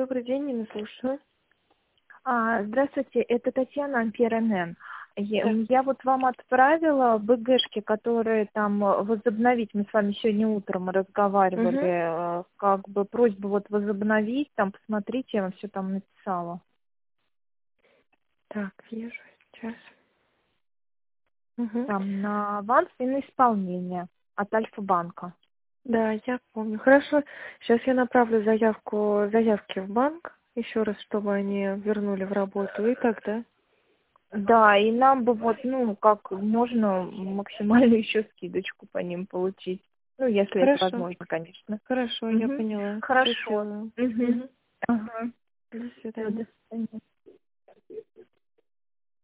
Добрый день, Нина, слушаю. Здравствуйте, это Татьяна, Ампер НН. Я Да. я вот вам отправила БГшки, которые там возобновить. Мы с вами сегодня утром Угу. разговаривали, как бы просьбу вот возобновить, там посмотрите, я вам все там написала. Так, вижу сейчас. Угу. Там на аванс и на исполнение от Альфа-банка. Да, я помню. Хорошо. Сейчас я направлю заявки в банк еще раз, чтобы они вернули в работу. И тогда. Да, и нам бы вот, как можно максимально еще скидочку по ним получить. Ну, если это Хорошо. возможно, конечно. Хорошо, я Мгм. поняла. Всё Хорошо. сделаю. Мгм. Угу. Ага. До Всё, свидания. до свидания.